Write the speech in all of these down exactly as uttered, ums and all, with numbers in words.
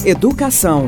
Educação.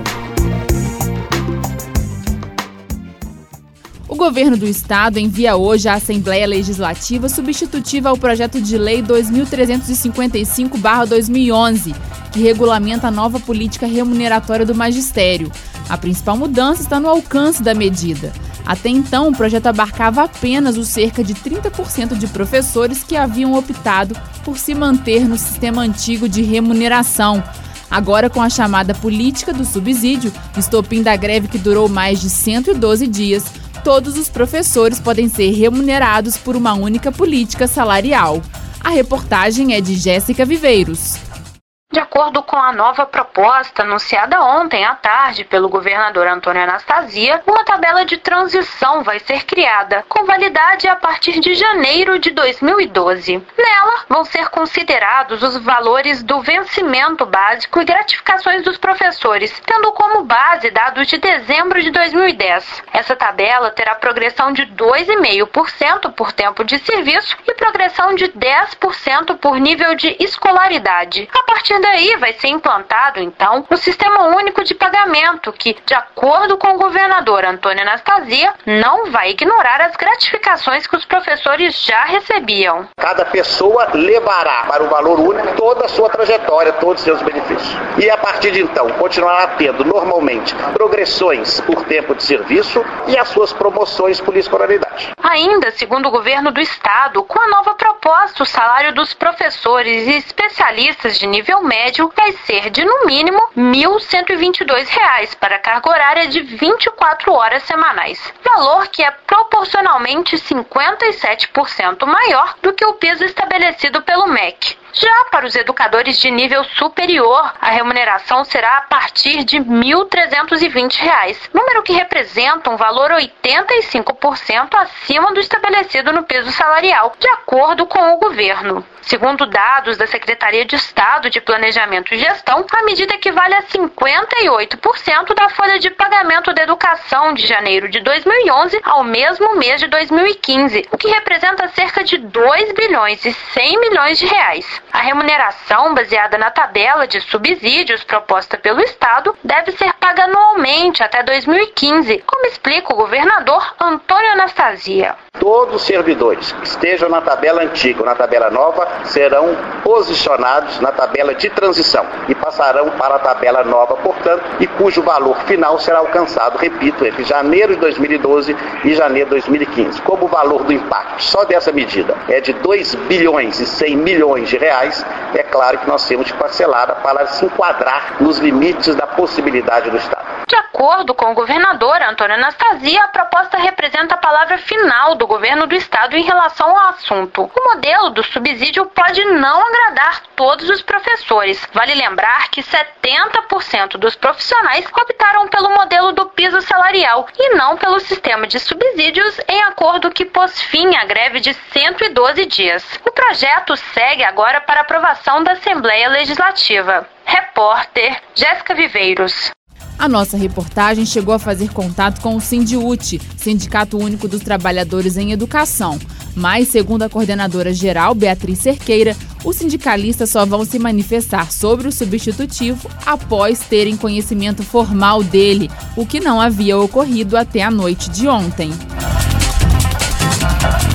O governo do estado envia hoje à Assembleia Legislativa substitutiva ao projeto de lei dois mil trezentos e cinquenta e cinco barra dois mil e onze, que regulamenta a nova política remuneratória do magistério. A principal mudança está no alcance da medida. Até então, o projeto abarcava apenas os cerca de trinta por cento de professores que haviam optado por se manter no sistema antigo de remuneração. Agora, com a chamada política do subsídio, estopim da greve que durou mais de cento e doze dias, todos os professores podem ser remunerados por uma única política salarial. A reportagem é de Jéssica Viveiros. De acordo com a nova proposta anunciada ontem à tarde pelo governador Antônio Anastasia, uma tabela de transição vai ser criada, com validade a partir de janeiro de dois mil e doze. Nela, vão ser considerados os valores do vencimento básico e gratificações dos professores, tendo como base dados de dezembro de dois mil e dez. Essa tabela terá progressão de dois vírgula cinco por cento por tempo de serviço e progressão de dez por cento por nível de escolaridade. A partir daí vai ser implantado, então, o Sistema Único de Pagamento, que, de acordo com o governador Antônio Anastasia, não vai ignorar as gratificações que os professores já recebiam. Cada pessoa levará para o valor único toda a sua trajetória, todos os seus benefícios. E a partir de então, continuará tendo, normalmente, progressões por tempo de serviço e as suas promoções por escolaridade. Ainda, segundo o governo do estado, com a nova proposta, o salário dos professores e especialistas de nível médio vai ser de, no mínimo, mil cento e vinte e dois reais para carga horária de vinte e quatro horas semanais, valor que é proporcionalmente cinquenta e sete por cento maior do que o piso estabelecido pelo M E C. Já para os educadores de nível superior, a remuneração será a partir de mil trezentos e vinte reais, número que representa um valor oitenta e cinco por cento acima do estabelecido no piso salarial, de acordo com o governo. Segundo dados da Secretaria de Estado de Planejamento e Gestão, a medida equivale a cinquenta e oito por cento da folha de pagamento da educação de janeiro de dois mil e onze ao mesmo mês de dois mil e quinze, o que representa cerca de dois bilhões e cem milhões de reais. A remuneração, baseada na tabela de subsídios proposta pelo Estado, deve ser paga anualmente até dois mil e quinze, como explica o governador Antônio Anastasia. Todos os servidores que estejam na tabela antiga ou na tabela nova serão posicionados na tabela de transição e passarão para a tabela nova, portanto, e cujo valor final será alcançado, repito, entre janeiro de dois mil e doze e janeiro de dois mil e quinze. Como o valor do impacto só dessa medida é de dois bilhões e cem milhões de reais, é claro que nós temos de parcelar para se enquadrar nos limites da possibilidade do Estado. De acordo com o governador Antônio Anastasia, a proposta representa a palavra final do governo do estado em relação ao assunto. O modelo do subsídio pode não agradar todos os professores. Vale lembrar que setenta por cento dos profissionais optaram pelo modelo do piso salarial e não pelo sistema de subsídios, em acordo que pôs fim à greve de cento e doze dias. O projeto segue agora para aprovação da Assembleia Legislativa. Repórter Jéssica Viveiros. A nossa reportagem chegou a fazer contato com o Sindiúti, Sindicato Único dos Trabalhadores em Educação. Mas, segundo a coordenadora geral, Beatriz Cerqueira, os sindicalistas só vão se manifestar sobre o substitutivo após terem conhecimento formal dele, o que não havia ocorrido até a noite de ontem.